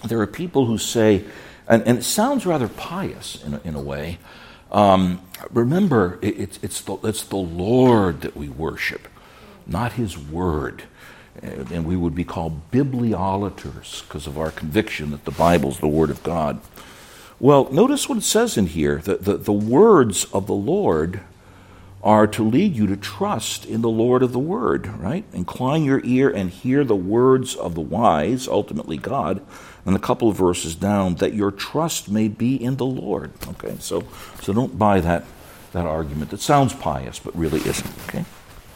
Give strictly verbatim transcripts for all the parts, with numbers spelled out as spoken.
there are people who say, and, and it sounds rather pious in a, in a way, um, remember, it, it's, it's, the, it's the Lord that we worship, not his word. And we would be called bibliolaters because of our conviction that the Bible's the Word of God. Well, notice what it says in here. The, the, the words of the Lord are to lead you to trust in the Lord of the Word, right? Incline your ear and hear the words of the wise, ultimately God, and a couple of verses down, that your trust may be in the Lord. Okay, so so don't buy that, that argument. It sounds pious, but really isn't, okay?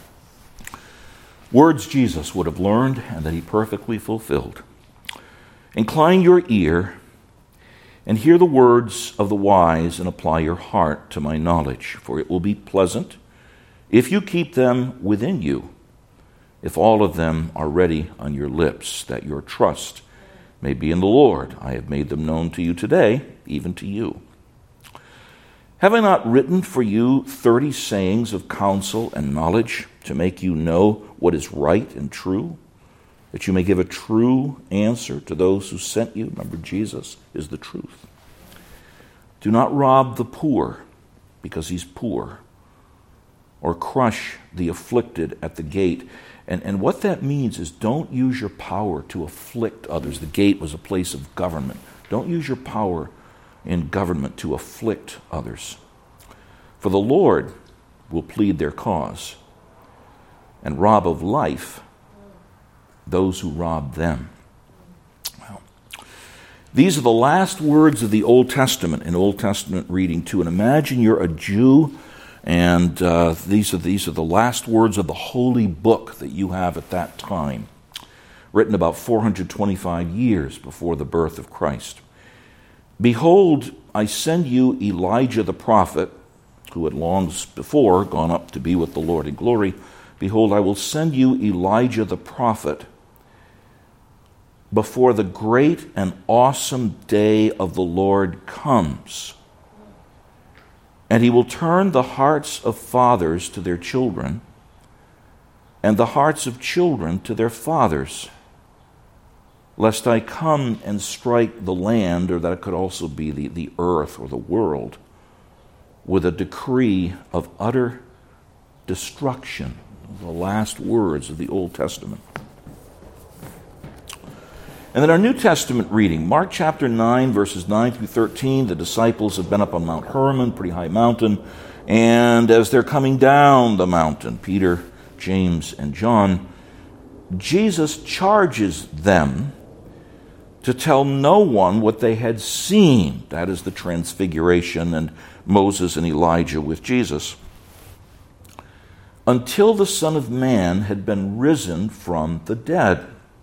Words Jesus would have learned and that he perfectly fulfilled. Incline your ear and hear the words of the wise and apply your heart to my knowledge, for it will be pleasant if you keep them within you, if all of them are ready on your lips, that your trust may be in the Lord. I have made them known to you today, even to you. Have I not written for you thirty sayings of counsel and knowledge to make you know what is right and true, that you may give a true answer to those who sent you? Remember, Jesus is the truth. Do not rob the poor because he's poor, or crush the afflicted at the gate. And, and what that means is don't use your power to afflict others. The gate was a place of government. Don't use your power in government to afflict others. For the Lord will plead their cause and rob of life those who rob them. Well, these are the last words of the Old Testament in Old Testament reading too. And imagine you're a Jew, and uh, these are these are the last words of the holy book that you have at that time, written about four hundred twenty-five years before the birth of Christ. Behold, I send you Elijah the prophet, who had long before gone up to be with the Lord in glory. Behold, I will send you Elijah the prophet before the great and awesome day of the Lord comes. And he will turn the hearts of fathers to their children, and the hearts of children to their fathers, lest I come and strike the land, or that it could also be the, the earth or the world, with a decree of utter destruction. The last words of the Old Testament. And then our New Testament reading, Mark chapter nine, verses nine through thirteen. The disciples have been up on Mount Hermon, pretty high mountain, and as they're coming down the mountain, Peter, James, and John, Jesus charges them to tell no one what they had seen. That is the transfiguration and Moses and Elijah with Jesus, until the Son of Man had been risen from the dead.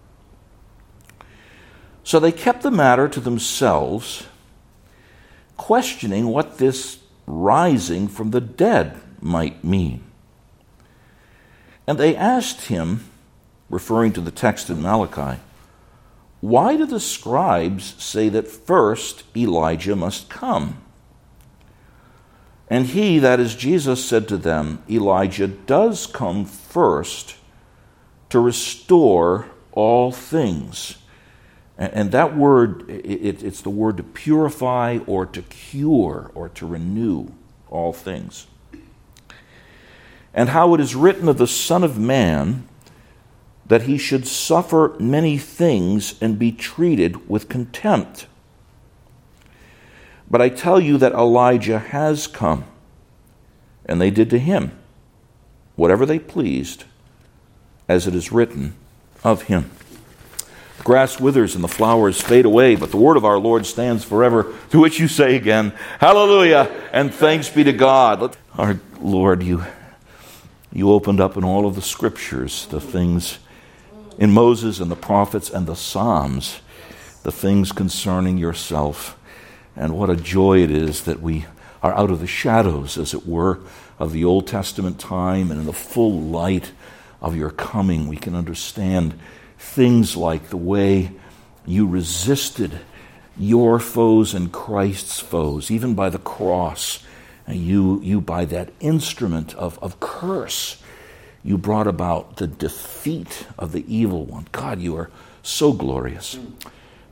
So they kept the matter to themselves, questioning what this rising from the dead might mean. And they asked him, referring to the text in Malachi, why do the scribes say that first Elijah must come? And he, that is Jesus, said to them, Elijah does come first to restore all things. And that word, it's the word to purify or to cure or to renew all things. And how it is written of the Son of Man that he should suffer many things and be treated with contempt. But I tell you that Elijah has come, and they did to him whatever they pleased, as it is written of him. The grass withers and the flowers fade away, but the word of our Lord stands forever, to which you say again, hallelujah, and thanks be to God. Our Lord, you, you opened up in all of the scriptures the things in Moses and the prophets and the Psalms, the things concerning yourself. And what a joy it is that we are out of the shadows, as it were, of the Old Testament time, and in the full light of your coming, we can understand things like the way you resisted your foes and Christ's foes, even by the cross. And you, you by that instrument of, of curse, you brought about the defeat of the evil one. God, you are so glorious.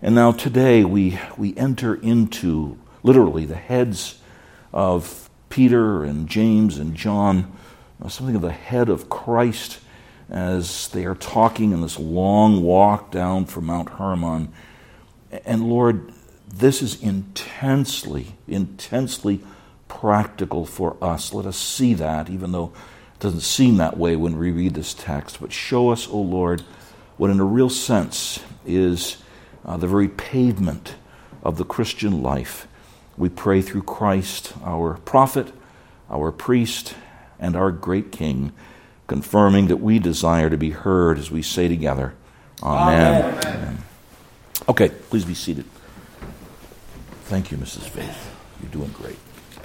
And now today we, we enter into, literally, the heads of Peter and James and John, something of the head of Christ as they are talking in this long walk down from Mount Hermon. And Lord, this is intensely, intensely practical for us. Let us see that, even though it doesn't seem that way when we read this text. But show us, O Lord, what in a real sense is uh, the very pavement of the Christian life. We pray through Christ, our prophet, our priest, and our great King, confirming that we desire to be heard as we say together, Amen. Amen. Amen. Okay, please be seated. Thank you, Missus Faith. You're doing great.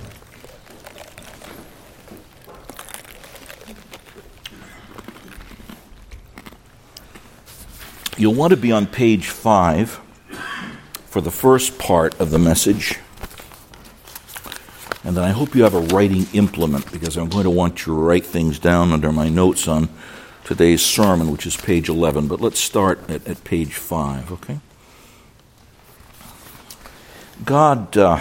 You'll want to be on page five for the first part of the message. And then I hope you have a writing implement, because I'm going to want you to write things down under my notes on today's sermon, which is page eleven. But let's start at, at page five, okay? God, uh,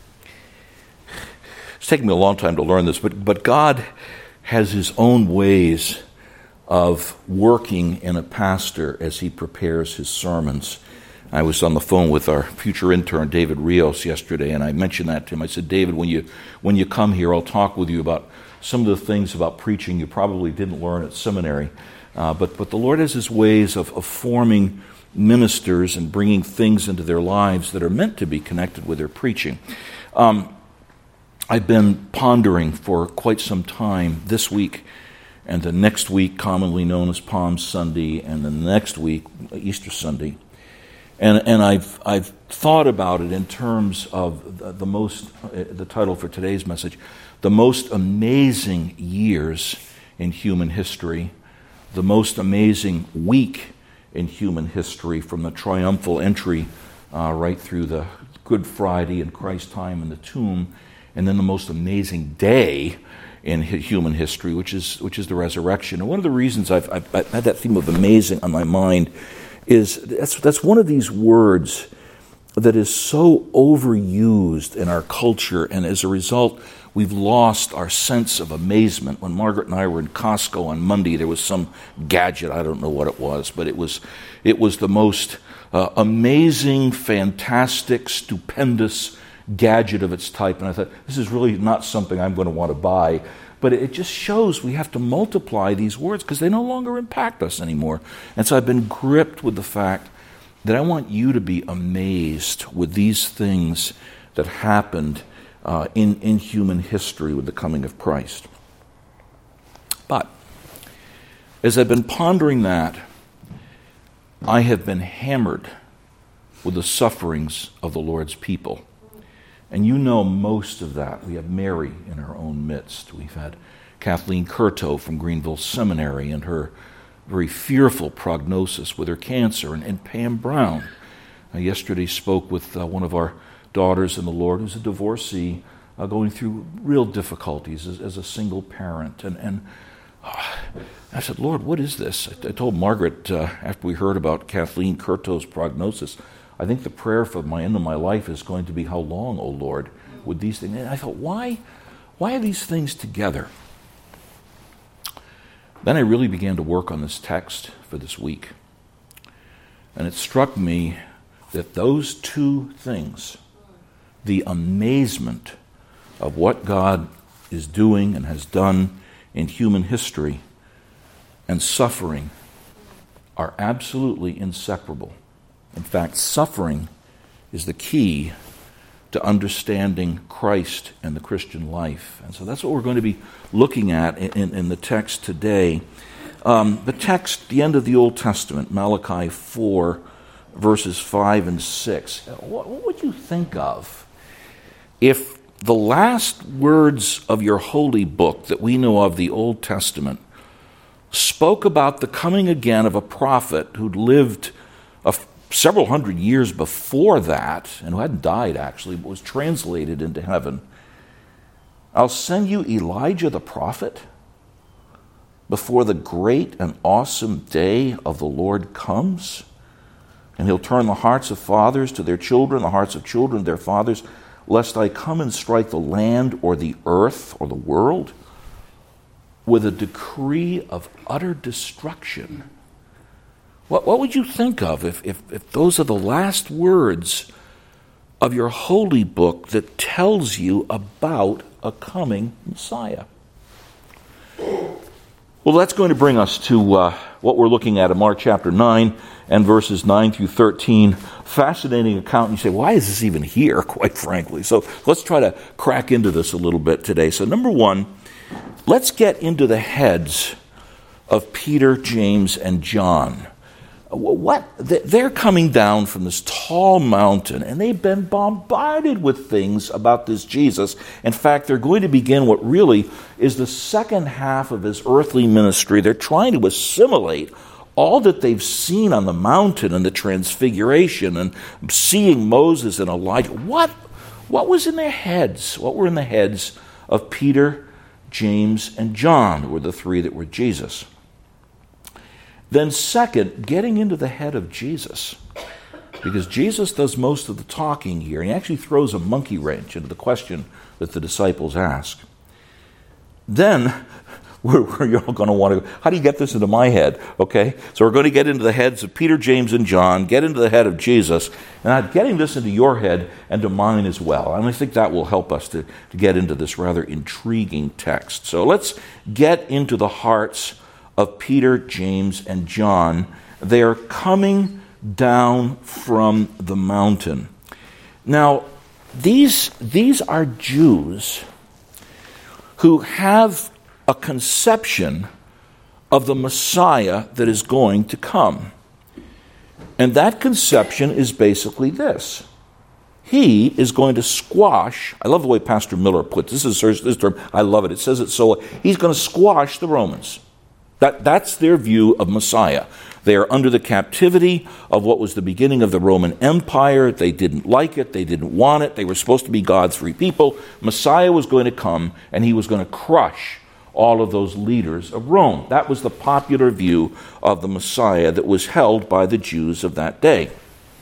it's taken me a long time to learn this, but, but God has his own ways of working in a pastor as he prepares his sermons. I was on the phone with our future intern, David Rios, yesterday, and I mentioned that to him. I said, David, when you when you come here, I'll talk with you about some of the things about preaching you probably didn't learn at seminary. Uh, but, but the Lord has his ways of, of forming ministers and bringing things into their lives that are meant to be connected with their preaching. Um, I've been pondering for quite some time this week and the next week, commonly known as Palm Sunday, and the next week, Easter Sunday. And and I've I've thought about it in terms of the, the most, uh, the title for today's message, the most amazing years in human history, the most amazing week in human history, from the triumphal entry uh, right through the Good Friday and Christ's time in the tomb, and then the most amazing day in human history, which is which is the resurrection. And one of the reasons I've, I've, I've had that theme of amazing on my mind is that's that's one of these words that is so overused in our culture, and as a result, we've lost our sense of amazement. When Margaret and I were in Costco on Monday, there was some gadget, I don't know what it was, but it was it was the most uh, amazing, fantastic, stupendous gadget of its type, and I thought, this is really not something I'm going to want to buy. But it just shows we have to multiply these words because they no longer impact us anymore. And so I've been gripped with the fact that I want you to be amazed with these things that happened uh, in, in human history with the coming of Christ. But as I've been pondering that, I have been hammered with the sufferings of the Lord's people. And you know most of that. We have Mary in our own midst. We've had Kathleen Curto from Greenville Seminary and her very fearful prognosis with her cancer, and, and Pam Brown. I yesterday spoke with uh, one of our daughters in the Lord who's a divorcee, uh, going through real difficulties as, as a single parent. And, and uh, I said, Lord, what is this? I, I told Margaret uh, after we heard about Kathleen Curto's prognosis, I think the prayer for my end of my life is going to be, how long, O Lord, with these things? And I thought, why, why are these things together? Then I really began to work on this text for this week. And it struck me that those two things, the amazement of what God is doing and has done in human history, and suffering, are absolutely inseparable. In fact, suffering is the key to understanding Christ and the Christian life. And so that's what we're going to be looking at in, in, in the text today. Um, the text, the end of the Old Testament, Malachi four, verses five and six. What, what would you think of if the last words of your holy book that we know of, the Old Testament, spoke about the coming again of a prophet who'd lived a several hundred years before that, and who hadn't died actually, but was translated into heaven? I'll send you Elijah the prophet before the great and awesome day of the Lord comes. And he'll turn the hearts of fathers to their children, the hearts of children to their fathers, lest I come and strike the land or the earth or the world with a decree of utter destruction. What, what would you think of if, if, if those are the last words of your holy book that tells you about a coming Messiah? Well, that's going to bring us to uh, what we're looking at in Mark chapter nine and verses nine through thirteen. Fascinating account. And you say, why is this even here, quite frankly? So let's try to crack into this a little bit today. So number one, let's get into the heads of Peter, James, and John. What they're coming down from this tall mountain, and they've been bombarded with things about this Jesus. In fact, they're going to begin what really is the second half of his earthly ministry. They're trying to assimilate all that they've seen on the mountain and the transfiguration and seeing Moses and Elijah. What, what was in their heads? What were in the heads of Peter, James, and John, who were the three that were Jesus? Then second, getting into the head of Jesus, because Jesus does most of the talking here. He actually throws a monkey wrench into the question that the disciples ask. Then we're, we're all going to want to, how do you get this into my head? Okay, so we're going to get into the heads of Peter, James, and John, get into the head of Jesus, and I'm getting this into your head and to mine as well. And I think that will help us to, to get into this rather intriguing text. So let's get into the hearts of Peter, James, and John. They are coming down from the mountain. Now, these, these are Jews who have a conception of the Messiah that is going to come. And that conception is basically this. He is going to squash, I love the way Pastor Miller puts this, this is this term, I love it. It says it so, he's going to squash the Romans. That, that's their view of Messiah. They are under the captivity of what was the beginning of the Roman Empire. They didn't like it. They didn't want it. They were supposed to be God's free people. Messiah was going to come, and he was going to crush all of those leaders of Rome. That was the popular view of the Messiah that was held by the Jews of that day.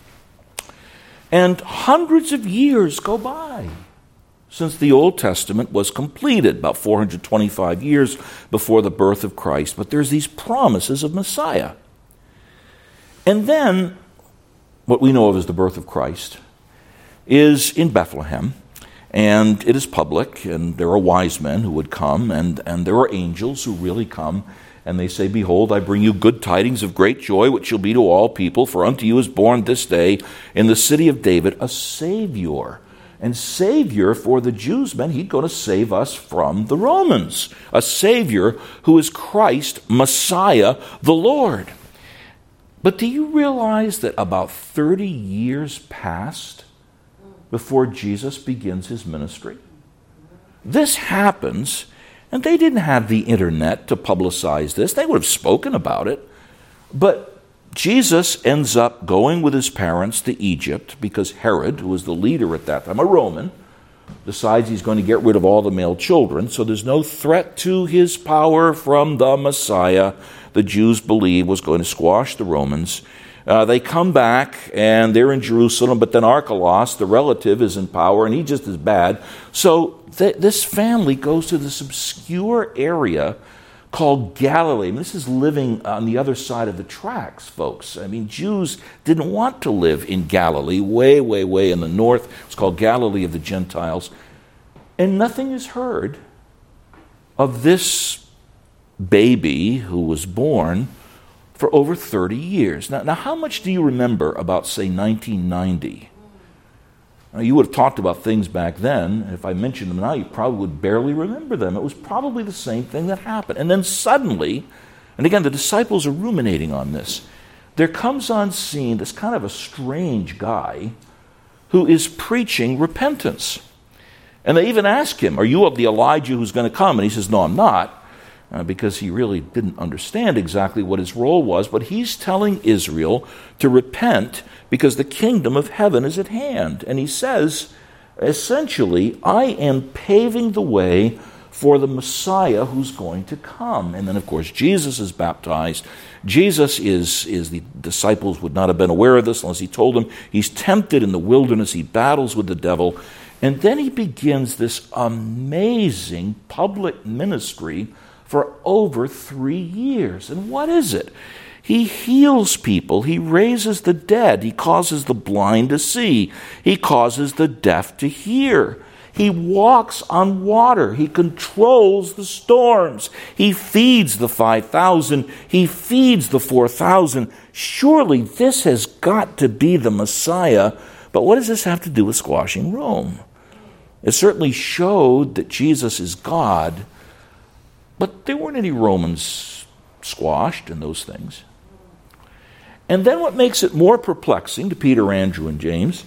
And hundreds of years go by since the Old Testament was completed, about four hundred twenty-five years before the birth of Christ. But there's these promises of Messiah. And then, what we know of as the birth of Christ is in Bethlehem, and it is public, and there are wise men who would come, and, and there are angels who really come, and they say, "Behold, I bring you good tidings of great joy, which shall be to all people, for unto you is born this day in the city of David a Savior." And Savior, for the Jews, meant he's going to save us from the Romans. A Savior who is Christ, Messiah, the Lord. But do you realize that about thirty years passed before Jesus begins his ministry? This happens, and they didn't have the internet to publicize this. They would have spoken about it. But Jesus ends up going with his parents to Egypt because Herod, who was the leader at that time, a Roman, decides he's going to get rid of all the male children. So there's no threat to his power from the Messiah the Jews believe was going to squash the Romans. Uh, they come back, and they're in Jerusalem, but then Archelaus, the relative, is in power, and he just as bad. So th- this family goes to this obscure area called Galilee. I mean, this is living on the other side of the tracks, folks. I mean, Jews didn't want to live in Galilee, way, way, way in the north. It's called Galilee of the Gentiles. And nothing is heard of this baby who was born for over thirty years. Now, now how much do you remember about, say, nineteen ninety? Now, you would have talked about things back then. If I mentioned them now, you probably would barely remember them. It was probably the same thing that happened. And then suddenly, and again, the disciples are ruminating on this, there comes on scene this kind of a strange guy who is preaching repentance. And they even ask him, "Are you of the Elijah who's going to come?" And he says, "No, I'm not," uh, because he really didn't understand exactly what his role was. But he's telling Israel to repent because the kingdom of heaven is at hand. And he says, essentially, I am paving the way for the Messiah who's going to come. And then, of course, Jesus is baptized. Jesus is, is the disciples would not have been aware of this unless he told them. He's tempted in the wilderness. He battles with the devil. And then he begins this amazing public ministry for over three years. And what is it? He heals people. He raises the dead. He causes the blind to see. He causes the deaf to hear. He walks on water. He controls the storms. He feeds the five thousand. He feeds the four thousand. Surely this has got to be the Messiah. But what does this have to do with squashing Rome? It certainly showed that Jesus is God, but there weren't any Romans squashed in those things. And then what makes it more perplexing to Peter, Andrew, and James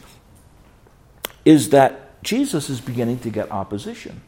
is that Jesus is beginning to get opposition.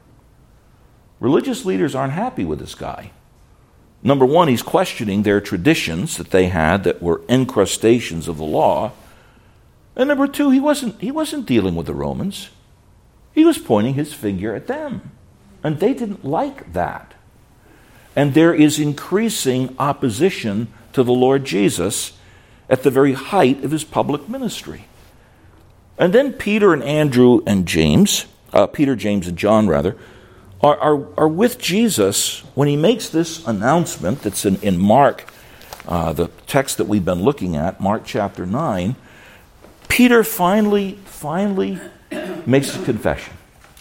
Religious leaders aren't happy with this guy. Number one, he's questioning their traditions that they had that were incrustations of the law. And number two, he wasn't, he wasn't dealing with the Romans. He was pointing his finger at them. And they didn't like that. And there is increasing opposition to the Lord Jesus at the very height of his public ministry. And then Peter and Andrew and James, uh, Peter, James, and John, rather, are, are, are with Jesus when he makes this announcement that's in, in Mark, uh, the text that we've been looking at, Mark chapter nine. Peter finally, finally makes a confession.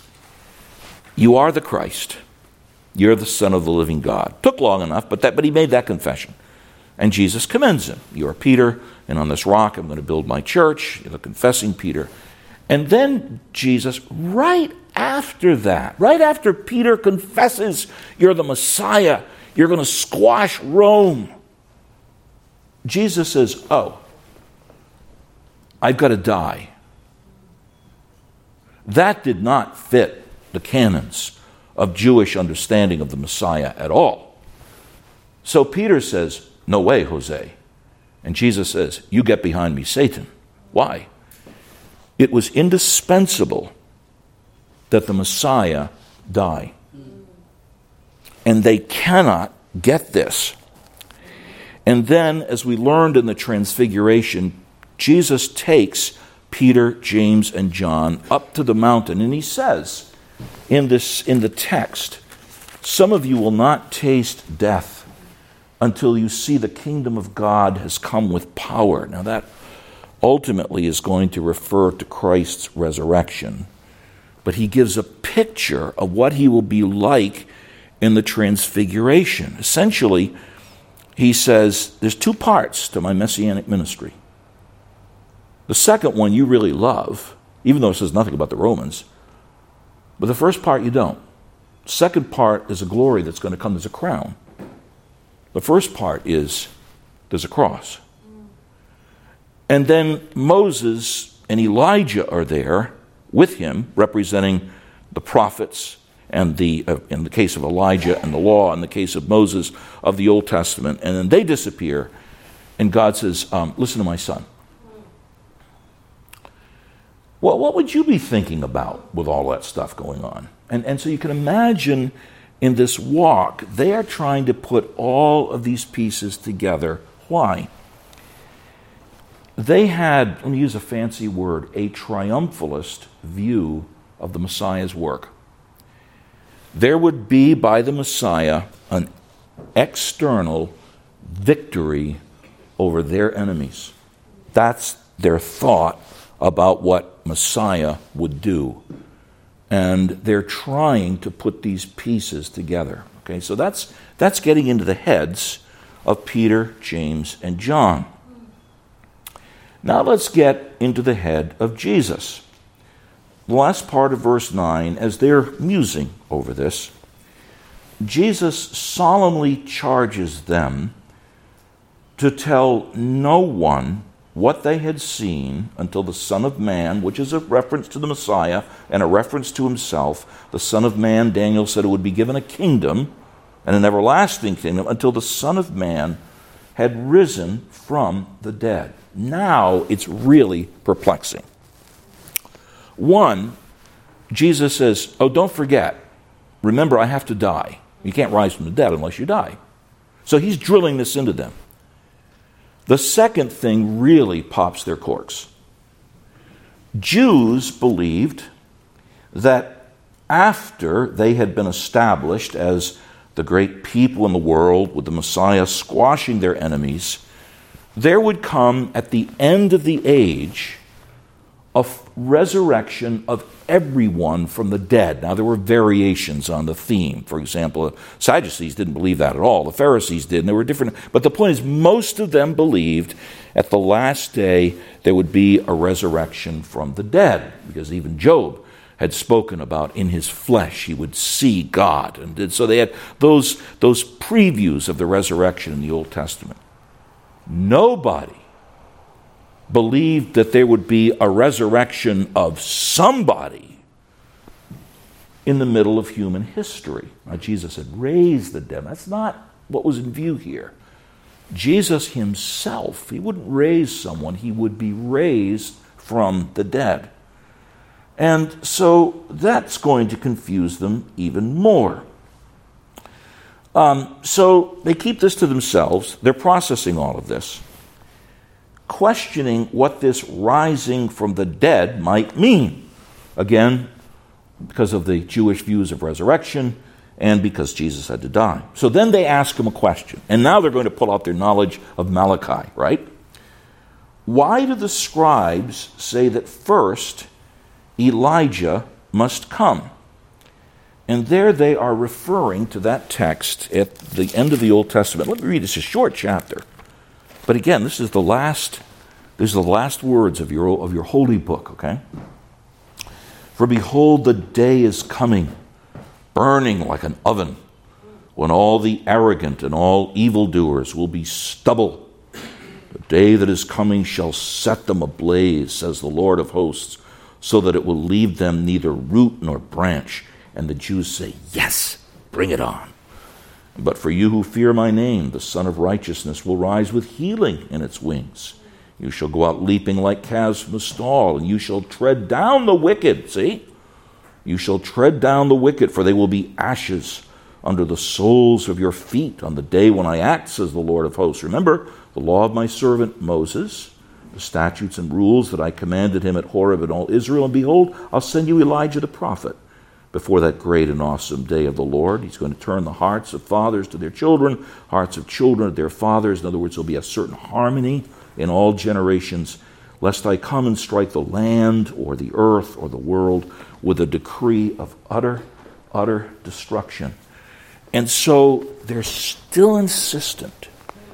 You are the Christ. You're the Son of the living God. Took long enough, but that, but he made that confession. And Jesus commends him. You are Peter, and on this rock I'm going to build my church. You're confessing Peter. And then Jesus, right after that, right after Peter confesses you're the Messiah, you're going to squash Rome, Jesus says, oh, I've got to die. That did not fit the canons of Jewish understanding of the Messiah at all. So Peter says, no way, Jose. And Jesus says, you get behind me, Satan. Why? It was indispensable that the Messiah die. And they cannot get this. And then, as we learned in the Transfiguration, Jesus takes Peter, James, and John up to the mountain, and he says in this in the text, some of you will not taste death until you see the kingdom of God has come with power. Now that ultimately is going to refer to Christ's resurrection. But he gives a picture of what he will be like in the Transfiguration. Essentially, he says, there's two parts to my messianic ministry. The second one you really love, even though it says nothing about the Romans. But the first part you don't. The second part is a glory that's going to come as a crown. The first part is there's a cross. And then Moses and Elijah are there with him, representing the prophets, and the uh, in the case of Elijah and the law, in the case of Moses of the Old Testament. And then they disappear, and God says, um, listen to my son. Well, what would you be thinking about with all that stuff going on? And, and so you can imagine in this walk, they are trying to put all of these pieces together. Why? They had, let me use a fancy word, a triumphalist view of the Messiah's work. There would be, by the Messiah, an external victory over their enemies. That's their thought about what Messiah would do. And they're trying to put these pieces together. Okay, so that's that's getting into the heads of Peter, James, and John. Now let's get into the head of Jesus. The last part of verse nine, as they're musing over this, Jesus solemnly charges them to tell no one what they had seen until the Son of Man, which is a reference to the Messiah and a reference to himself, the Son of Man, Daniel said, it would be given a kingdom and an everlasting kingdom until the Son of Man had risen from the dead. Now it's really perplexing. One, Jesus says, oh, don't forget, remember, I have to die. You can't rise from the dead unless you die. So he's drilling this into them. The second thing really pops their corks. Jews believed that after they had been established as the great people in the world, with the Messiah squashing their enemies, there would come at the end of the age a resurrection of everyone from the dead. Now, there were variations on the theme. For example, the Sadducees didn't believe that at all. The Pharisees did, and there were different. But the point is, most of them believed at the last day there would be a resurrection from the dead, because even Job had spoken about in his flesh he would see God. And so they had those, those previews of the resurrection in the Old Testament. Nobody believed that there would be a resurrection of somebody in the middle of human history. Now, Jesus had raised the dead. That's not what was in view here. Jesus himself, he wouldn't raise someone, he would be raised from the dead. And so that's going to confuse them even more. Um, so they keep this to themselves. They're processing all of this, questioning what this rising from the dead might mean. Again, because of the Jewish views of resurrection and because Jesus had to die. So then they ask him a question. And now they're going to pull out their knowledge of Malachi, right? Why do the scribes say that first Elijah must come? And there they are referring to that text at the end of the Old Testament. Let me read. It's a short chapter. But again, this is the last, this is the last words of your, of your holy book, okay? For behold, the day is coming, burning like an oven, when all the arrogant and all evildoers will be stubble. The day that is coming shall set them ablaze, says the Lord of hosts, so that it will leave them neither root nor branch. And the Jews say, yes, bring it on. But for you who fear my name, the Son of Righteousness will rise with healing in its wings. You shall go out leaping like calves from a stall, and you shall tread down the wicked. See? You shall tread down the wicked, for they will be ashes under the soles of your feet on the day when I act, says the Lord of hosts. Remember the law of my servant Moses, the statutes and rules that I commanded him at Horeb and all Israel. And behold, I'll send you Elijah the prophet before that great and awesome day of the Lord. He's going to turn the hearts of fathers to their children, hearts of children to their fathers. In other words, there'll be a certain harmony in all generations, lest I come and strike the land or the earth or the world with a decree of utter, utter destruction. And so they're still insistent.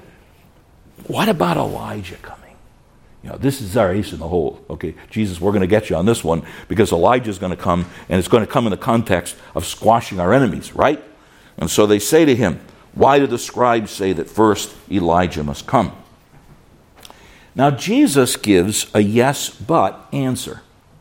What about Elijah coming? You know, this is our ace in the hole. Okay, Jesus, we're going to get you on this one because Elijah's going to come, and it's going to come in the context of squashing our enemies, right? And so they say to him, why do the scribes say that first Elijah must come? Now, Jesus gives a yes, but answer.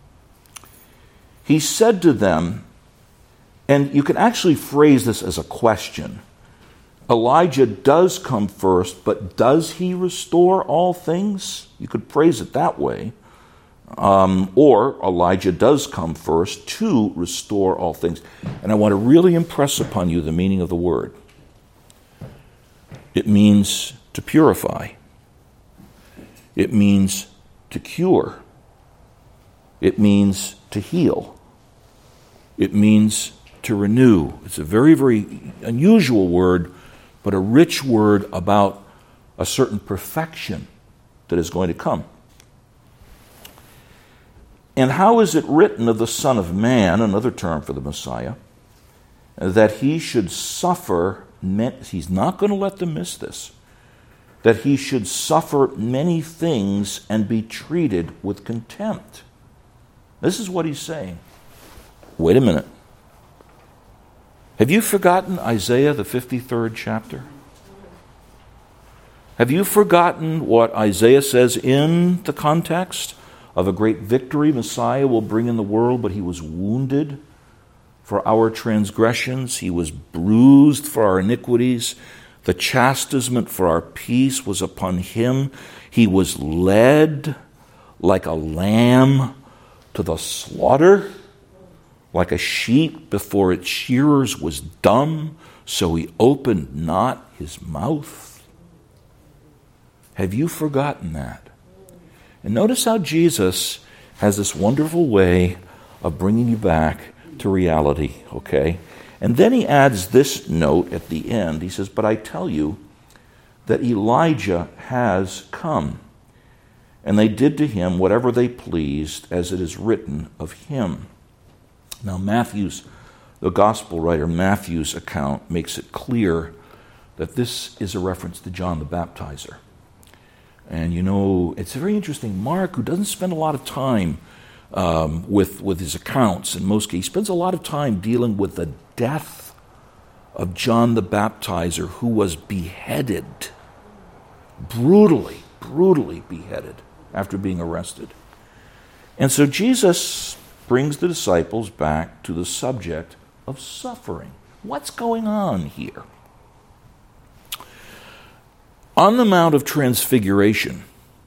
He said to them, and you can actually phrase this as a question. Elijah does come first, but does he restore all things? You could phrase it that way. Um, or Elijah does come first to restore all things. And I want to really impress upon you the meaning of the word. It means to purify. It means to cure. It means to heal. It means to renew. It's a very, very unusual word, but a rich word about a certain perfection that is going to come. And how is it written of the Son of Man, another term for the Messiah, that he should suffer, he's not going to let them miss this, that he should suffer many things and be treated with contempt. This is what he's saying. Wait a minute. Have you forgotten Isaiah, the fifty-third chapter? Have you forgotten what Isaiah says in the context of a great victory Messiah will bring in the world, but he was wounded for our transgressions, he was bruised for our iniquities, the chastisement for our peace was upon him, he was led like a lamb to the slaughter, Like a sheep before its shearers was dumb, so he opened not his mouth. Have you forgotten that? And notice how Jesus has this wonderful way of bringing you back to reality, okay? And then he adds this note at the end. He says, but I tell you that Elijah has come, and they did to him whatever they pleased, as it is written of him. Now Matthew's, the gospel writer, Matthew's account makes it clear that this is a reference to John the Baptizer. And you know, it's very interesting. Mark, who doesn't spend a lot of time um, with, with his accounts, in most cases, he spends a lot of time dealing with the death of John the Baptizer, who was beheaded, brutally, brutally beheaded after being arrested. And so Jesus brings the disciples back to the subject of suffering. What's going on here? On the Mount of Transfiguration,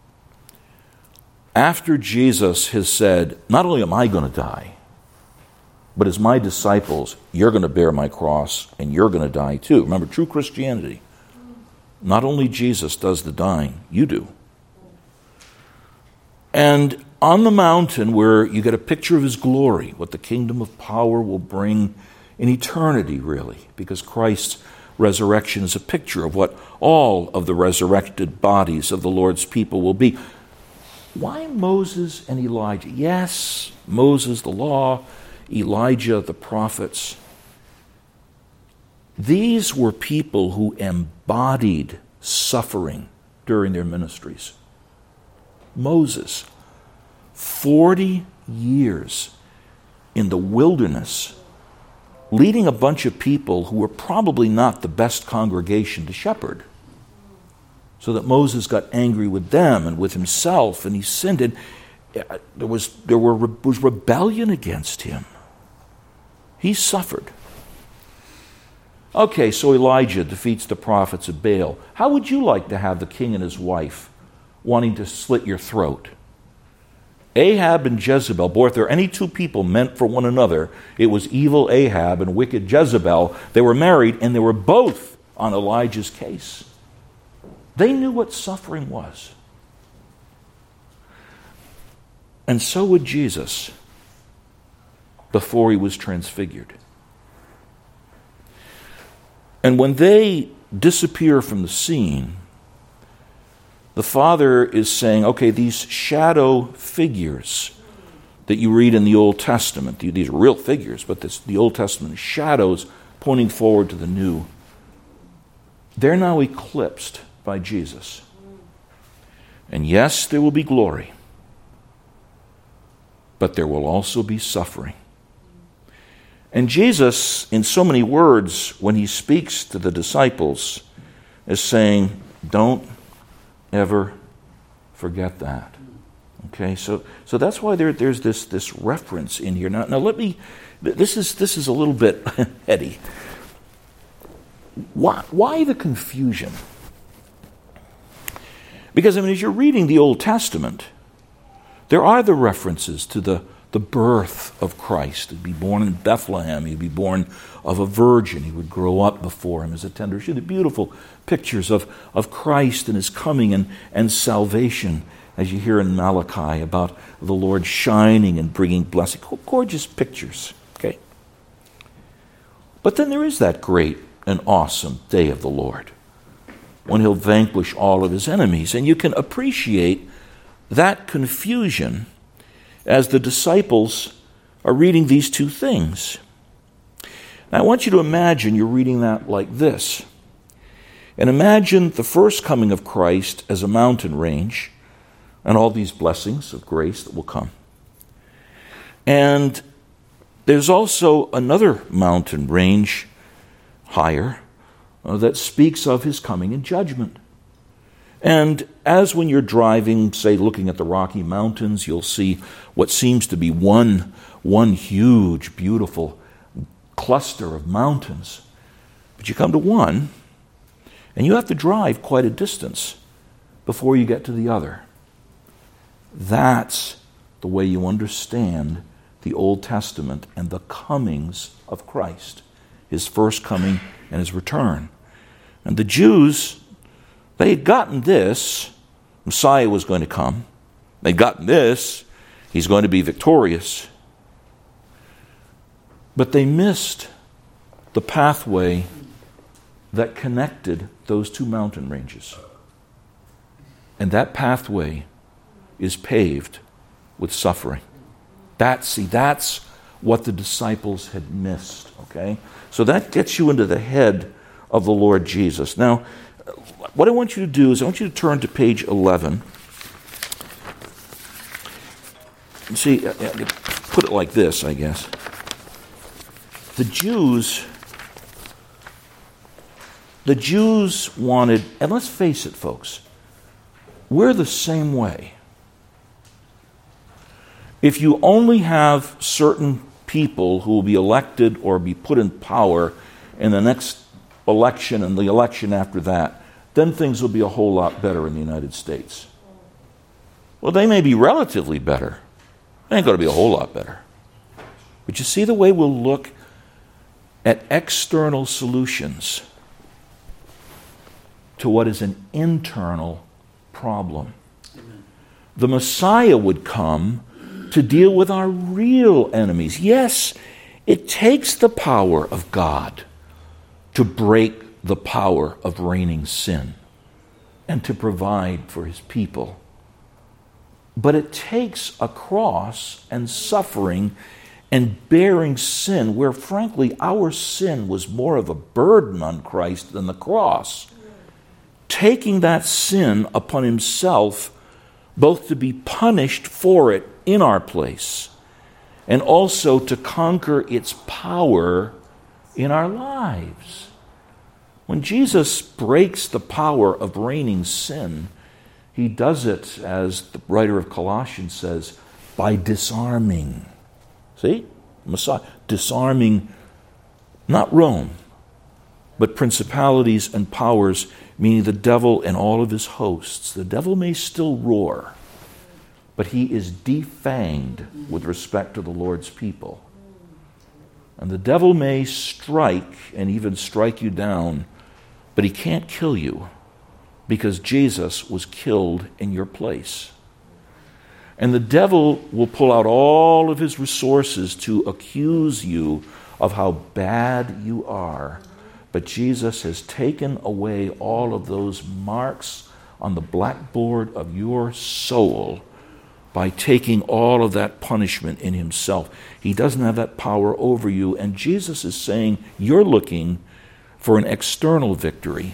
after Jesus has said, not only am I going to die, but as my disciples, you're going to bear my cross and you're going to die too. Remember, true Christianity, not only Jesus does the dying, you do. And on the mountain where you get a picture of his glory, what the kingdom of power will bring in eternity, really, because Christ's resurrection is a picture of what all of the resurrected bodies of the Lord's people will be. Why Moses and Elijah? Yes, Moses, the law, Elijah, the prophets. These were people who embodied suffering during their ministries. Moses, forty years in the wilderness, leading a bunch of people who were probably not the best congregation to shepherd. So that Moses got angry with them and with himself, and he sinned. And there was there were was rebellion against him. He suffered. Okay, so Elijah defeats the prophets of Baal. How would you like to have the king and his wife wanting to slit your throat? Ahab and Jezebel, boy, if there are any two people meant for one another, it was evil Ahab and wicked Jezebel. They were married, and they were both on Elijah's case. They knew what suffering was. And so would Jesus before he was transfigured. And when they disappear from the scene, the Father is saying, okay, these shadow figures that you read in the Old Testament, these are real figures, but this, the Old Testament is shadows pointing forward to the new. They're now eclipsed by Jesus. And yes, there will be glory, but there will also be suffering. And Jesus, in so many words, when he speaks to the disciples, is saying, don't ever forget that. Okay, so so that's why there, there's this this reference in here. Now, now let me. This is this is a little bit heady. Why why the confusion? Because I mean, as you're reading the Old Testament, there are the references to the the birth of Christ. He'd be born in Bethlehem. He'd be born of a virgin. He would grow up before him as a tender shoe. The beautiful pictures of, of Christ and his coming and, and salvation, as you hear in Malachi about the Lord shining and bringing blessing. Gorgeous pictures, okay? But then there is that great and awesome day of the Lord, when he'll vanquish all of his enemies. And you can appreciate that confusion as the disciples are reading these two things. Now, I want you to imagine you're reading that like this. And imagine the first coming of Christ as a mountain range and all these blessings of grace that will come. And there's also another mountain range higher uh, that speaks of his coming in judgment. And as when you're driving, say, looking at the Rocky Mountains, you'll see what seems to be one, one huge, beautiful cluster of mountains. But you come to one, and you have to drive quite a distance before you get to the other. That's the way you understand the Old Testament and the comings of Christ, his first coming and his return. And the Jews, they had gotten this, Messiah was going to come. They'd gotten this, he's going to be victorious. But they missed the pathway that connected those two mountain ranges. And that pathway is paved with suffering. That, see, that's what the disciples had missed, okay? So that gets you into the head of the Lord Jesus. Now, what I want you to do is I want you to turn to page eleven. See, put it like this, I guess. The Jews, the Jews wanted, and let's face it, folks, we're the same way. If you only have certain people who will be elected or be put in power in the next election and the election after that, then things will be a whole lot better in the United States. Well, they may be relatively better. They ain't going to be a whole lot better. But you see the way we'll look at external solutions to what is an internal problem. Amen. The Messiah would come to deal with our real enemies. Yes, it takes the power of God to break the power of reigning sin and to provide for his people. But it takes a cross and suffering and bearing sin, where frankly our sin was more of a burden on Christ than the cross. Taking that sin upon himself, both to be punished for it in our place, and also to conquer its power in our lives. When Jesus breaks the power of reigning sin, he does it, as the writer of Colossians says, by disarming. See? Messiah. Disarming not Rome, but principalities and powers, meaning the devil and all of his hosts. The devil may still roar, but he is defanged with respect to the Lord's people. And the devil may strike and even strike you down, but he can't kill you because Jesus was killed in your place. And the devil will pull out all of his resources to accuse you of how bad you are. But Jesus has taken away all of those marks on the blackboard of your soul by taking all of that punishment in himself. He doesn't have that power over you. And Jesus is saying, you're looking for an external victory.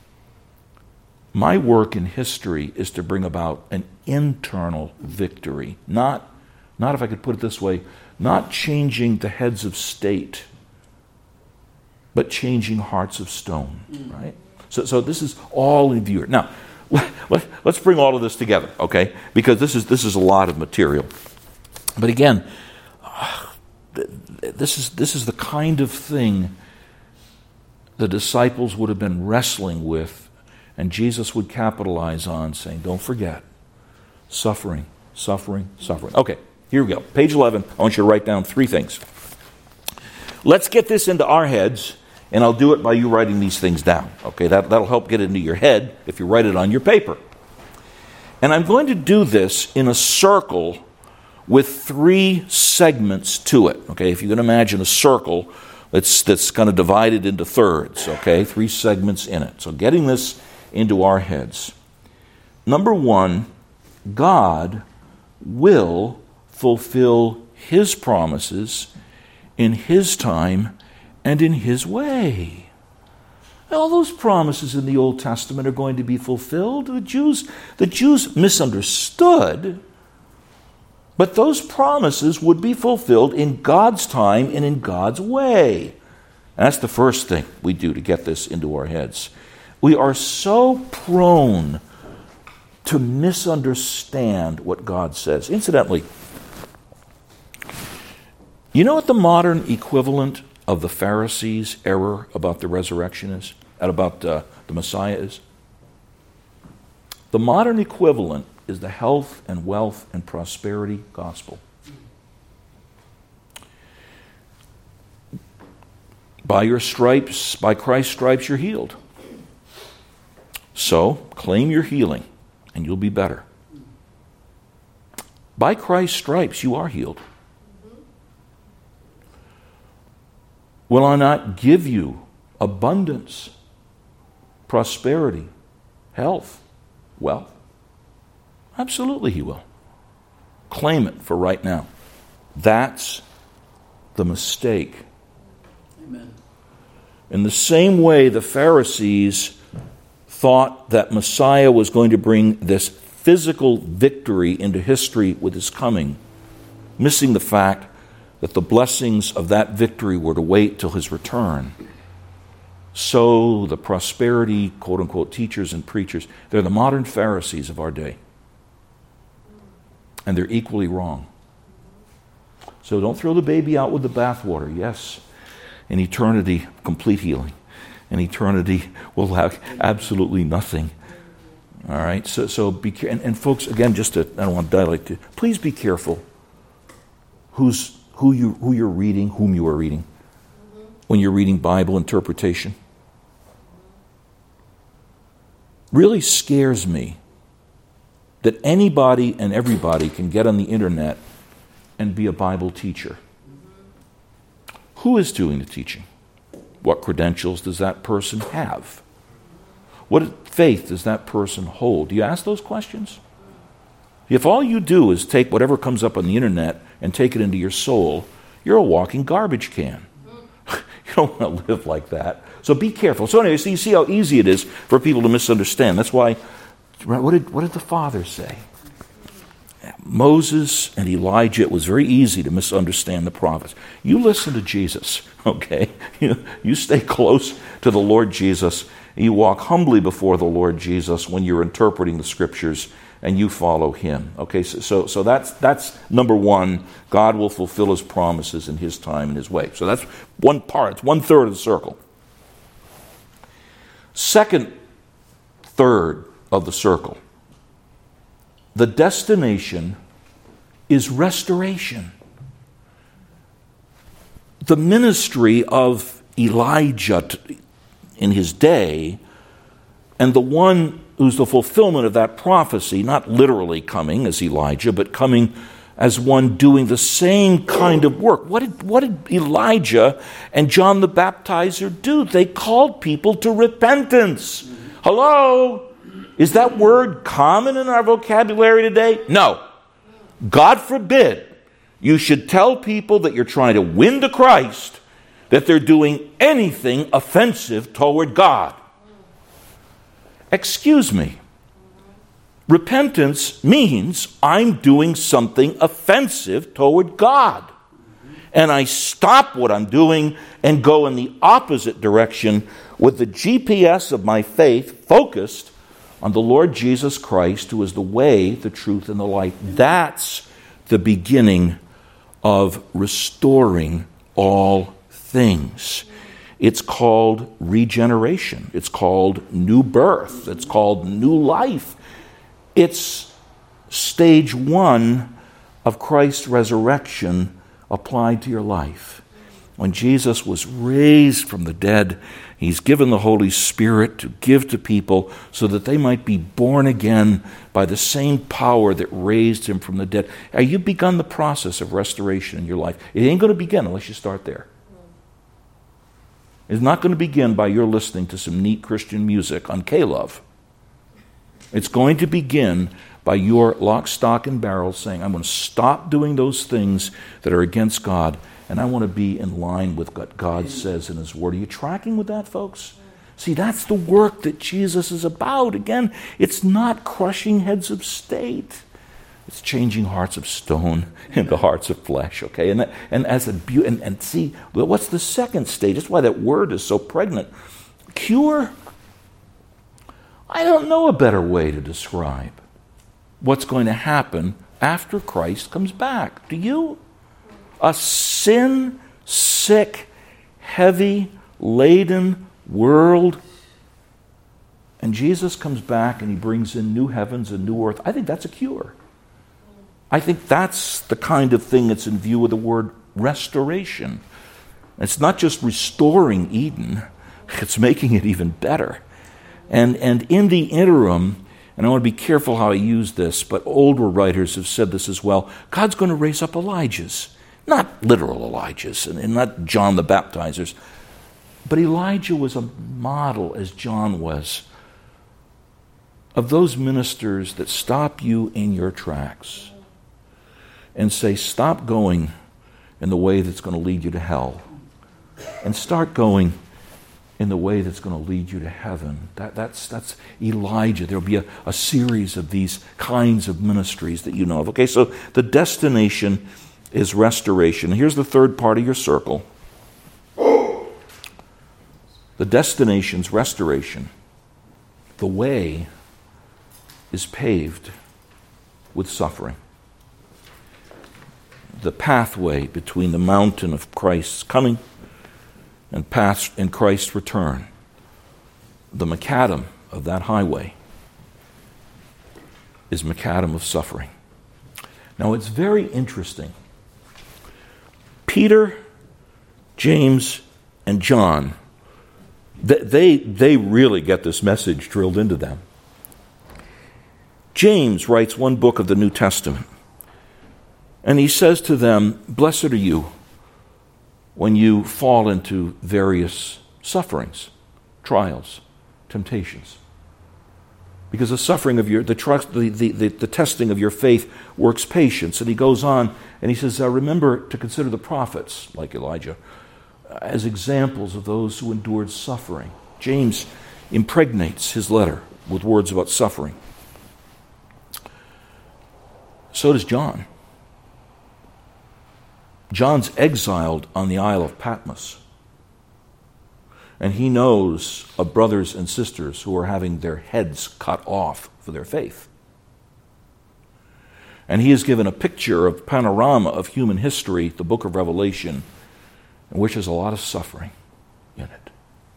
My work in history is to bring about an internal victory. Not, not if I could put it this way, not changing the heads of state, but changing hearts of stone, right? So, so this is all in view. Now, let, let's bring all of this together, okay? Because this is this is a lot of material. But again, uh, this is this is the kind of thing the disciples would have been wrestling with, and Jesus would capitalize on, saying, "Don't forget, suffering, suffering, suffering." Okay, here we go. Page eleven. I want you to write down three things. Let's get this into our heads. And I'll do it by you writing these things down. Okay, that, that'll help get it into your head if you write it on your paper. And I'm going to do this in a circle with three segments to it. Okay, if you can imagine a circle that's, that's kind of divided into thirds. Okay, three segments in it. So getting this into our heads. Number one, God will fulfill his promises in his time and in his way. All those promises in the Old Testament are going to be fulfilled. The Jews, the Jews misunderstood, but those promises would be fulfilled in God's time and in God's way. And that's the first thing we do to get this into our heads. We are so prone to misunderstand what God says. Incidentally, you know what the modern equivalent of the Pharisees' error about the resurrection is, and about uh, the Messiah is? The modern equivalent is the health and wealth and prosperity gospel. By your stripes, by Christ's stripes, you're healed. So, claim your healing, and you'll be better. By Christ's stripes, you are healed. Will I not give you abundance, prosperity, health, wealth? Absolutely he will. Claim it for right now. That's the mistake. Amen. In the same way, the Pharisees thought that Messiah was going to bring this physical victory into history with his coming, missing the fact that the blessings of that victory were to wait till his return. So the prosperity, quote-unquote, teachers and preachers, they're the modern Pharisees of our day. And they're equally wrong. So don't throw the baby out with the bathwater. Yes, in eternity, complete healing. In eternity, we'll have absolutely nothing. All right, so so be careful. And, and folks, again, just to, I don't want to dilate to, please be careful who's who you who you're reading, whom you are reading, when you're reading Bible interpretation. Really scares me that anybody and everybody can get on the internet and be a Bible teacher. Who is doing the teaching? What credentials does that person have? What faith does that person hold? Do you ask those questions? If all you do is take whatever comes up on the internet and take it into your soul, you're a walking garbage can. You don't want to live like that. So be careful. So anyway, so you see how easy it is for people to misunderstand. That's why, what did, what did the Father say? Moses and Elijah, it was very easy to misunderstand the prophets. You listen to Jesus, okay? You, you stay close to the Lord Jesus. You walk humbly before the Lord Jesus when you're interpreting the Scriptures, and you follow him. Okay, so so, so that's that's number one. God will fulfill his promises in his time and his way. So that's one part. It's one third of the circle. Second third of the circle. The destination is restoration. The ministry of Elijah in his day, and the one who's the fulfillment of that prophecy, not literally coming as Elijah, but coming as one doing the same kind of work. What did, what did Elijah and John the Baptizer do? They called people to repentance. Mm-hmm. Hello? Is that word common in our vocabulary today? No. God forbid you should tell people that you're trying to win to Christ that they're doing anything offensive toward God. Excuse me. Repentance means I'm doing something offensive toward God. And I stop what I'm doing and go in the opposite direction with the G P S of my faith focused on the Lord Jesus Christ, who is the way, the truth, and the light. That's the beginning of restoring all things. It's called regeneration. It's called new birth. It's called new life. It's stage one of Christ's resurrection applied to your life. When Jesus was raised from the dead, he's given the Holy Spirit to give to people so that they might be born again by the same power that raised him from the dead. Have you begun the process of restoration in your life? It ain't going to begin unless you start there. It's not going to begin by your listening to some neat Christian music on K-Love. It's going to begin by your lock, stock, and barrel saying, I'm going to stop doing those things that are against God, and I want to be in line with what God says in his word. Are you tracking with that, folks? See, that's the work that Jesus is about. Again, it's not crushing heads of state. It's changing hearts of stone into hearts of flesh, okay? And that, and as a be- and, and see, what's the second stage? That's why that word is so pregnant. Cure? I don't know a better way to describe what's going to happen after Christ comes back. Do you? A sin-sick, heavy-laden world, and Jesus comes back and he brings in new heavens and new earth. I think that's a cure. I think that's the kind of thing that's in view with the word restoration. It's not just restoring Eden, it's making it even better. And, and in the interim, and I want to be careful how I use this, but older writers have said this as well, God's going to raise up Elijahs. Not literal Elijahs, and, and not John the Baptizers, but Elijah was a model, as John was, of those ministers that stop you in your tracks and say, stop going in the way that's going to lead you to hell and start going in the way that's going to lead you to heaven. That, that's, that's Elijah. There'll be a, a series of these kinds of ministries that you know of. Okay, so the destination is restoration. Here's the third part of your circle. The destination's restoration. The way is paved with suffering. The pathway between the mountain of Christ's coming and path in Christ's return, the macadam of that highway is macadam of suffering. Now it's very interesting. Peter, James, and John, they, they really get this message drilled into them. James writes one book of the New Testament, and he says to them, blessed are you when you fall into various sufferings, trials, temptations. Because the suffering of your, the, trust, the, the, the, the testing of your faith works patience. And he goes on and he says, uh, remember to consider the prophets, like Elijah, as examples of those who endured suffering. James impregnates his letter with words about suffering. So does John. John's exiled on the Isle of Patmos. And he knows of brothers and sisters who are having their heads cut off for their faith. And he is given a picture of panorama of human history, the book of Revelation, in which there's a lot of suffering in it.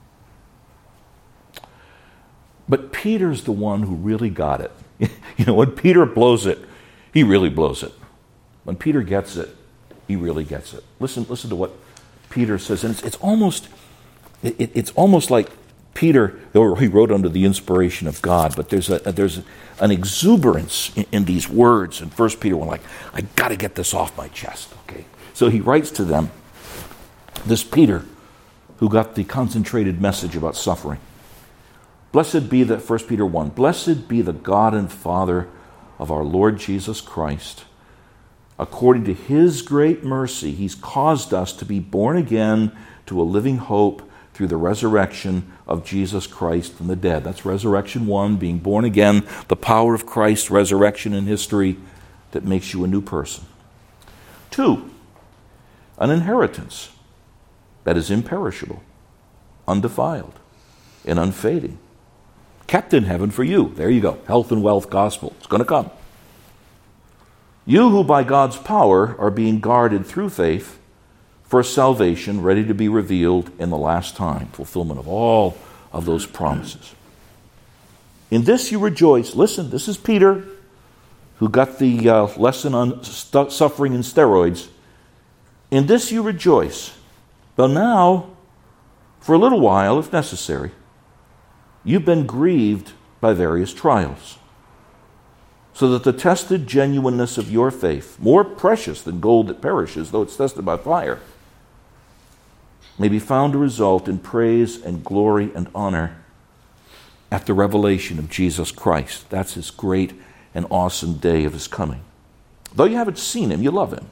But Peter's the one who really got it. You know, when Peter blows it, he really blows it. When Peter gets it, he really gets it. Listen, listen to what Peter says, and it's, it's almost, it, it's almost like Peter, though he wrote under the inspiration of God, but there's a there's an exuberance in, in these words in First Peter one, like, I got to get this off my chest. Okay, so he writes to them, this Peter, who got the concentrated message about suffering. Blessed be the First Peter one. Blessed be the God and Father of our Lord Jesus Christ. According to his great mercy, he's caused us to be born again to a living hope through the resurrection of Jesus Christ from the dead. That's resurrection one, being born again, the power of Christ's resurrection in history that makes you a new person. Two, an inheritance that is imperishable, undefiled, and unfading, kept in heaven for you. There you go. Health and wealth gospel. It's going to come. You who by God's power are being guarded through faith for salvation ready to be revealed in the last time. Fulfillment of all of those promises. In this you rejoice. Listen, this is Peter, who got the uh, lesson on st- suffering and steroids. In this you rejoice. Though now, for a little while, if necessary, you've been grieved by various trials, so that the tested genuineness of your faith, more precious than gold that perishes, though it's tested by fire, may be found to result in praise and glory and honor at the revelation of Jesus Christ. That's his great and awesome day of his coming. Though you haven't seen him, you love him.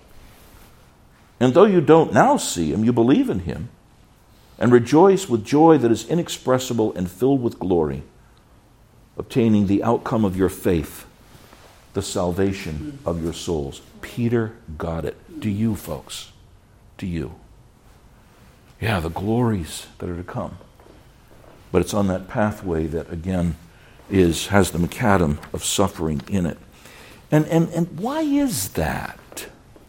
And though you don't now see him, you believe in him and rejoice with joy that is inexpressible and filled with glory, obtaining the outcome of your faith, the salvation of your souls. Peter got it. Do you, folks? Do you? Yeah, the glories that are to come. But it's on that pathway that, again, is has the macadam of suffering in it. And, and, and why is that?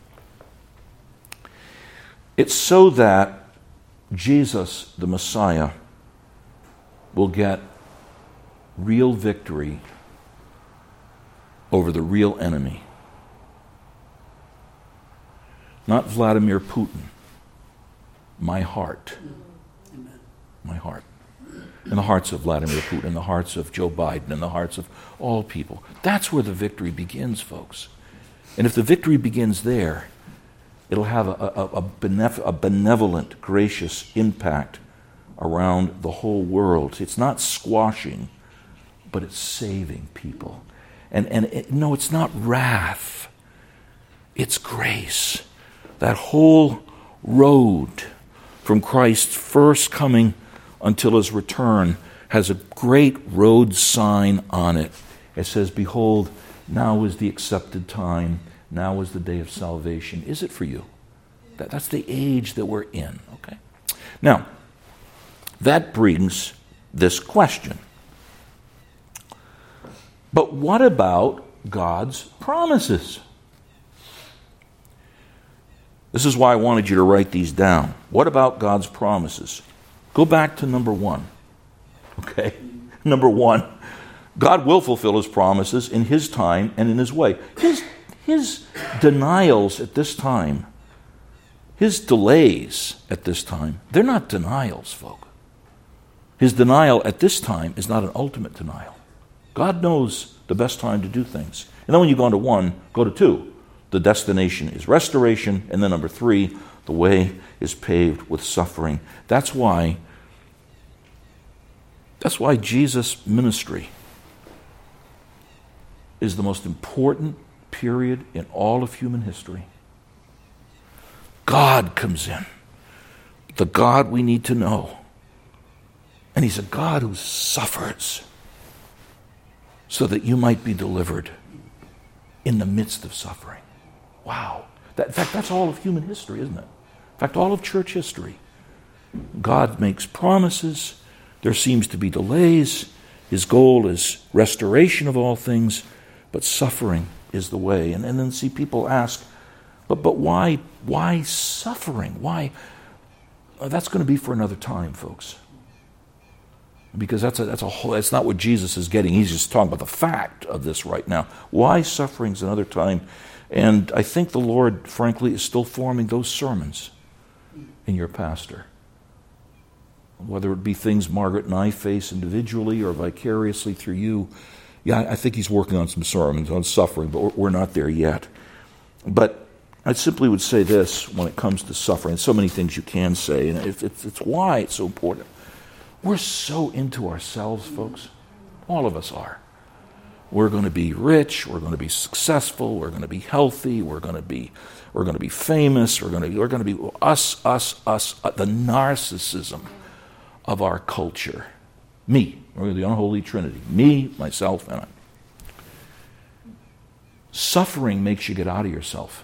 It's so that Jesus, the Messiah, will get real victory over the real enemy. Not Vladimir Putin, my heart. My heart. In the hearts of Vladimir Putin, in the hearts of Joe Biden, in the hearts of all people. That's where the victory begins, folks. And if the victory begins there, it'll have a, a, a, benef- a benevolent, gracious impact around the whole world. It's not squashing, but it's saving people. And, and it, no, it's not wrath. It's grace. That whole road from Christ's first coming until his return has a great road sign on it. It says, behold, now is the accepted time. Now is the day of salvation. Is it for you? That, that's the age that we're in. Okay. Now, that brings this question. But what about God's promises? This is why I wanted you to write these down. What about God's promises? Go back to number one. Okay? Number one, God will fulfill his promises in his time and in his way. His, his denials at this time, his delays at this time, they're not denials, folk. His denial at this time is not an ultimate denial. God knows the best time to do things. And then when you go on to one, go to two. The destination is restoration. And then number three, the way is paved with suffering. That's why, that's why Jesus' ministry is the most important period in all of human history. God comes in, the God we need to know. And he's a God who suffers so that you might be delivered in the midst of suffering. Wow. That, in fact, that's all of human history, isn't it? In fact, all of church history. God makes promises. There seems to be delays. His goal is restoration of all things, but suffering is the way. And, and then see people ask, but but why why suffering? Why? Uh, that's going to be for another time, folks. Because that's a, that's a whole, that's not what Jesus is getting. He's just talking about the fact of this right now. Why suffering's another time? And I think the Lord, frankly, is still forming those sermons in your pastor. Whether it be things Margaret and I face individually or vicariously through you. Yeah, I think he's working on some sermons on suffering, but we're not there yet. But I simply would say this when it comes to suffering. So many things you can say, and it's, it's, it's why it's so important. We're so into ourselves, folks. All of us are. We're going to be rich. We're going to be successful. We're going to be healthy. We're going to be, we're going to be famous. We're going to be, we're going to be us, us, us. Uh, the narcissism of our culture. Me. We're the unholy trinity. Me, myself, and I. Suffering makes you get out of yourself.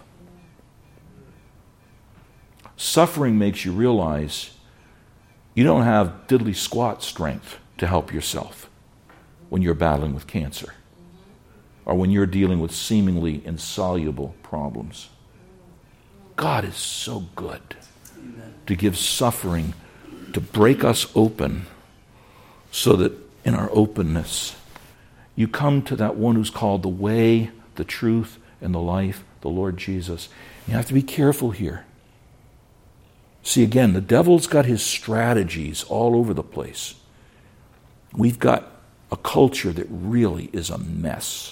Suffering makes you realize you don't have diddly squat strength to help yourself when you're battling with cancer or when you're dealing with seemingly insoluble problems. God is so good to give suffering, to break us open so that in our openness you come to that one who's called the way, the truth, and the life, the Lord Jesus. You have to be careful here. See, again, the devil's got his strategies all over the place. We've got a culture that really is a mess.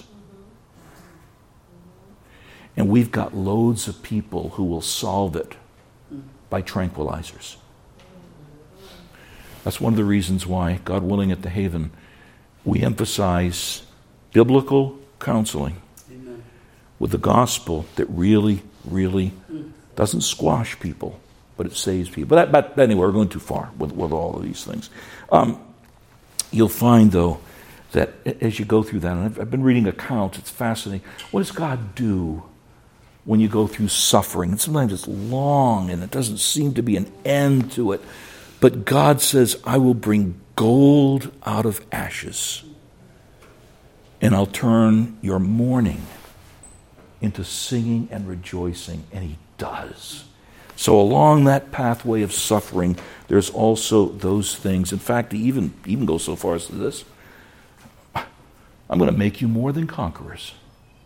And we've got loads of people who will solve it by tranquilizers. That's one of the reasons why, God willing, at the Haven, we emphasize biblical counseling Amen. With the gospel that really, really doesn't squash people, but it saves people. But, but anyway, we're going too far with, with all of these things. Um, you'll find, though, that as you go through that, and I've, I've been reading accounts, it's fascinating. What does God do when you go through suffering? And sometimes it's long, and it doesn't seem to be an end to it. But God says, I will bring gold out of ashes, and I'll turn your mourning into singing and rejoicing. And he does. So along that pathway of suffering, there's also those things. In fact, he even, even goes so far as to this. I'm going to make you more than conquerors.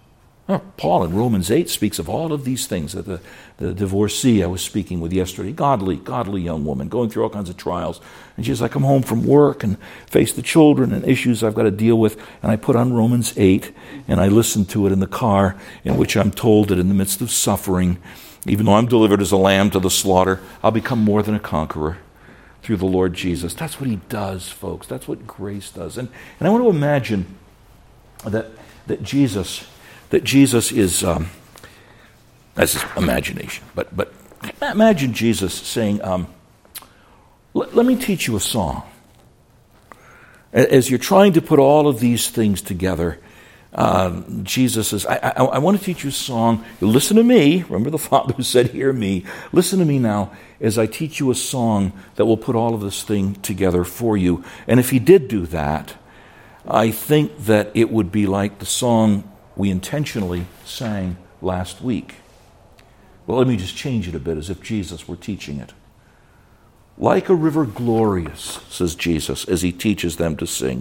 Paul in Romans eight speaks of all of these things. That the, the divorcee I was speaking with yesterday, godly, godly young woman, going through all kinds of trials. And she says, I come home from work and face the children and issues I've got to deal with. And I put on Romans eight and I listen to it in the car, in which I'm told that in the midst of suffering, even though I'm delivered as a lamb to the slaughter, I'll become more than a conqueror through the Lord Jesus. That's what he does, folks. That's what grace does. And, and I want to imagine that, that Jesus... That Jesus is, um, that's his imagination, but but imagine Jesus saying, um, let, let me teach you a song. As you're trying to put all of these things together, uh, Jesus says, I, I, I want to teach you a song. You listen to me. Remember the Father who said, hear me. Listen to me now as I teach you a song that will put all of this thing together for you. And if he did do that, I think that it would be like the song we intentionally sang last week. Well, let me just change it a bit as if Jesus were teaching it. Like a river glorious, says Jesus, as he teaches them to sing,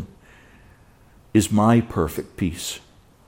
is my perfect peace,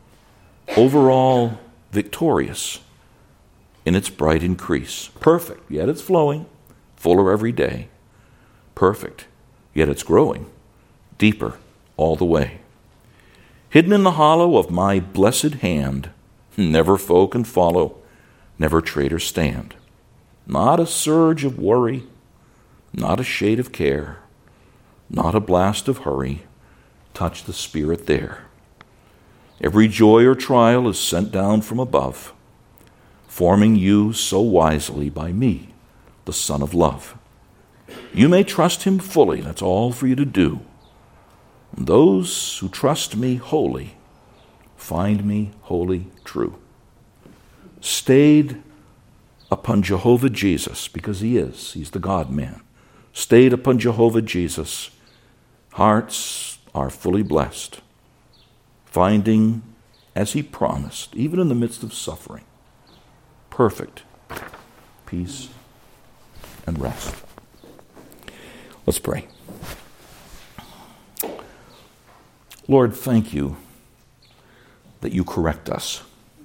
overall victorious in its bright increase. Perfect, yet it's flowing, fuller every day. Perfect, yet it's growing, deeper all the way. Hidden in the hollow of my blessed hand, never foe can follow, never traitor stand. Not a surge of worry, not a shade of care, not a blast of hurry, touch the Spirit there. Every joy or trial is sent down from above, forming you so wisely by me, the Son of Love. You may trust him fully, that's all for you to do. And those who trust me wholly find me wholly true. Stayed upon Jehovah Jesus, because he is, he's the God-man. Stayed upon Jehovah Jesus, hearts are fully blessed, finding, as he promised, even in the midst of suffering, perfect peace and rest. Let's pray. Lord, thank you that you correct us.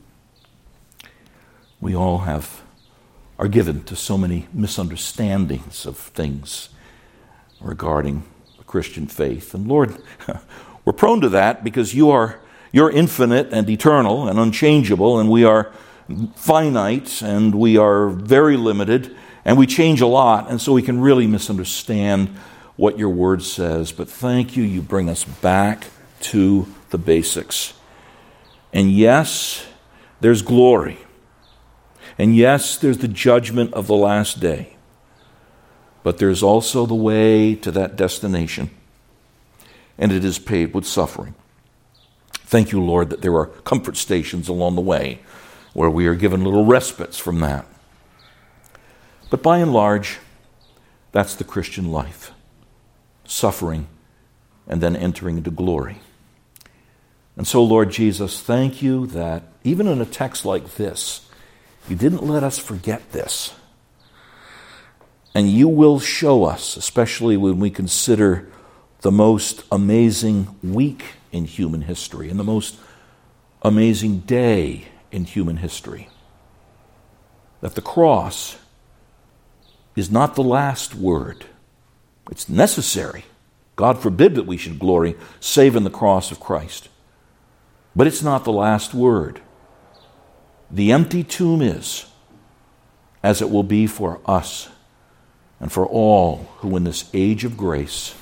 We all have are given to so many misunderstandings of things regarding the Christian faith. And Lord, we're prone to that because you are you're infinite and eternal and unchangeable, and we are finite and we are very limited, and we change a lot, and so we can really misunderstand what your word says. But thank you, you bring us back to the basics. And yes, there's glory. And yes, there's the judgment of the last day. But there's also the way to that destination. And it is paved with suffering. Thank you, Lord, that there are comfort stations along the way where we are given little respites from that. But by and large, that's the Christian life. Suffering and then entering into glory. And so, Lord Jesus, thank you that even in a text like this, you didn't let us forget this. And you will show us, especially when we consider the most amazing week in human history and the most amazing day in human history, that the cross is not the last word. It's necessary. God forbid that we should glory save in the cross of Christ. But it's not the last word. The empty tomb is, as it will be for us and for all who in this age of grace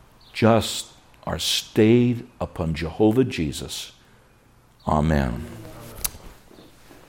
just are stayed upon Jehovah Jesus. Amen.